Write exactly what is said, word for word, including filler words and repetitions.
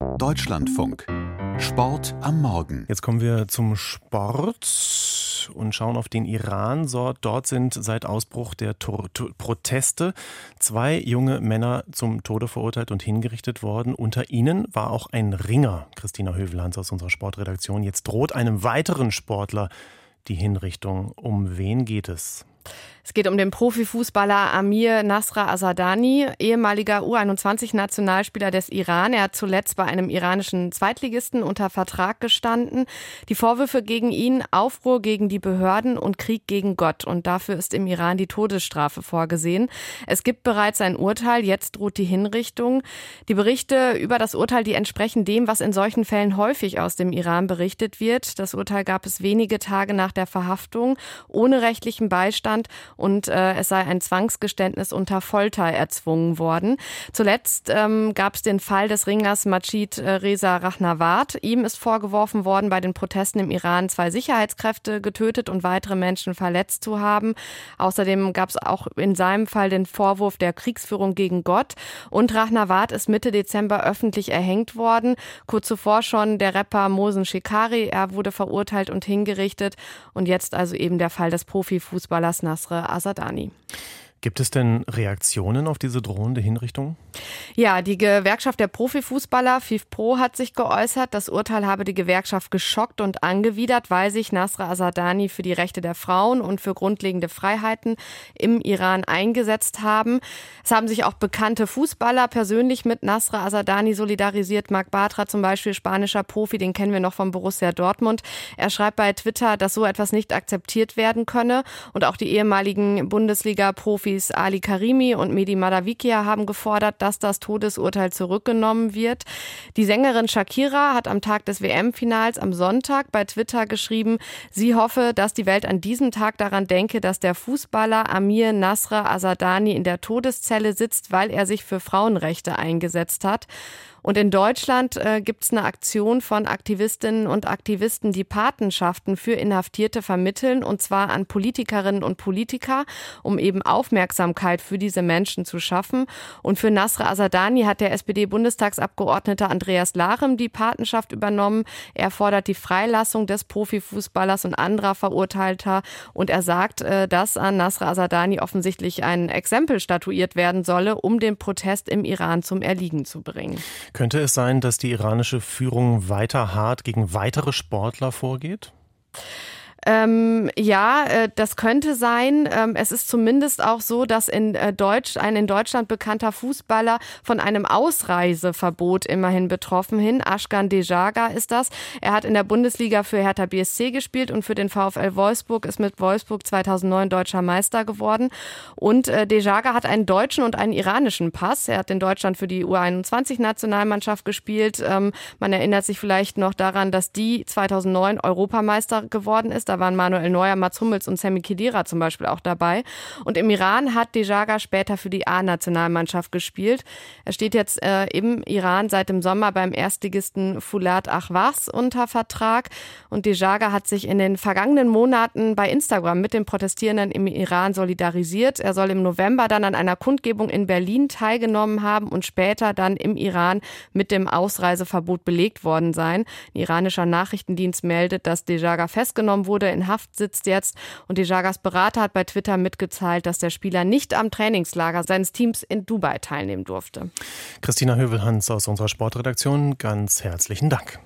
Deutschlandfunk. Sport am Morgen. Jetzt kommen wir zum Sport und schauen auf den Iran. So, dort sind seit Ausbruch der Tor- Tor- Proteste zwei junge Männer zum Tode verurteilt und hingerichtet worden. Unter ihnen war auch ein Ringer, Christina Hövelhans aus unserer Sportredaktion. Jetzt droht einem weiteren Sportler die Hinrichtung. Um wen geht es? Es geht um den Profifußballer Amir Nasra Azardani, ehemaliger U einundzwanzig-Nationalspieler des Iran. Er hat zuletzt bei einem iranischen Zweitligisten unter Vertrag gestanden. Die Vorwürfe gegen ihn: Aufruhr gegen die Behörden und Krieg gegen Gott. Und dafür ist im Iran die Todesstrafe vorgesehen. Es gibt bereits ein Urteil, jetzt droht die Hinrichtung. Die Berichte über das Urteil, die entsprechen dem, was in solchen Fällen häufig aus dem Iran berichtet wird. Das Urteil gab es wenige Tage nach der Verhaftung, ohne rechtlichen Beistand. Und äh, es sei ein Zwangsgeständnis unter Folter erzwungen worden. Zuletzt ähm, gab es den Fall des Ringers Majid äh, Reza Rahnavard. Ihm ist vorgeworfen worden, bei den Protesten im Iran zwei Sicherheitskräfte getötet und weitere Menschen verletzt zu haben. Außerdem gab es auch in seinem Fall den Vorwurf der Kriegsführung gegen Gott. Und Rahnavard ist Mitte Dezember öffentlich erhängt worden. Kurz zuvor schon der Rapper Mohsen Shekari. Er wurde verurteilt und hingerichtet. Und jetzt also eben der Fall des Profifußballers Nasra Azardani. Gibt es denn Reaktionen auf diese drohende Hinrichtung? Ja, die Gewerkschaft der Profifußballer FIFPro hat sich geäußert. Das Urteil habe die Gewerkschaft geschockt und angewidert, weil sich Nasra Azardani für die Rechte der Frauen und für grundlegende Freiheiten im Iran eingesetzt haben. Es haben sich auch bekannte Fußballer persönlich mit Nasra Azardani solidarisiert. Marc Bartra zum Beispiel, spanischer Profi, den kennen wir noch von Borussia Dortmund. Er schreibt bei Twitter, dass so etwas nicht akzeptiert werden könne. Und auch die ehemaligen Bundesliga-Profis Ali Karimi und Mehdi Madavikia haben gefordert, dass das Todesurteil zurückgenommen wird. Die Sängerin Shakira hat am Tag des W M-Finals am Sonntag bei Twitter geschrieben, sie hoffe, dass die Welt an diesem Tag daran denke, dass der Fußballer Amir Nasra Azardani in der Todeszelle sitzt, weil er sich für Frauenrechte eingesetzt hat. Und in Deutschland äh, gibt es eine Aktion von Aktivistinnen und Aktivisten, die Patenschaften für Inhaftierte vermitteln, und zwar an Politikerinnen und Politiker, um eben Aufmerksamkeit für diese Menschen zu schaffen. Und für Nasra Azardani hat der S P D-Bundestagsabgeordnete Andreas Larem die Patenschaft übernommen. Er fordert die Freilassung des Profifußballers und anderer Verurteilter. Und er sagt, äh, dass an Nasra Azardani offensichtlich ein Exempel statuiert werden solle, um den Protest im Iran zum Erliegen zu bringen. Könnte es sein, dass die iranische Führung weiter hart gegen weitere Sportler vorgeht? Ähm, ja, äh, das könnte sein. Ähm, es ist zumindest auch so, dass in äh, Deutsch, ein in Deutschland bekannter Fußballer von einem Ausreiseverbot immerhin betroffen hin. Ashkan Dejaga ist das. Er hat in der Bundesliga für Hertha B S C gespielt und für den VfL Wolfsburg, ist mit Wolfsburg zweitausendneun deutscher Meister geworden. Und äh, Dejaga hat einen deutschen und einen iranischen Pass. Er hat in Deutschland für die U einundzwanzig-Nationalmannschaft gespielt. Ähm, man erinnert sich vielleicht noch daran, dass die zweitausendneun Europameister geworden ist. Da waren Manuel Neuer, Mats Hummels und Sami Khedira zum Beispiel auch dabei. Und im Iran hat Dejaga später für die A-Nationalmannschaft gespielt. Er steht jetzt äh, im Iran seit dem Sommer beim Erstligisten Foulad Ahvaz unter Vertrag. Und Dejaga hat sich in den vergangenen Monaten bei Instagram mit den Protestierenden im Iran solidarisiert. Er soll im November dann an einer Kundgebung in Berlin teilgenommen haben und später dann im Iran mit dem Ausreiseverbot belegt worden sein. Ein iranischer Nachrichtendienst meldet, dass Dejaga festgenommen wurde, in Haft sitzt jetzt, und Dejagas Berater hat bei Twitter mitgeteilt, dass der Spieler nicht am Trainingslager seines Teams in Dubai teilnehmen durfte. Christina Hövelhans aus unserer Sportredaktion, ganz herzlichen Dank.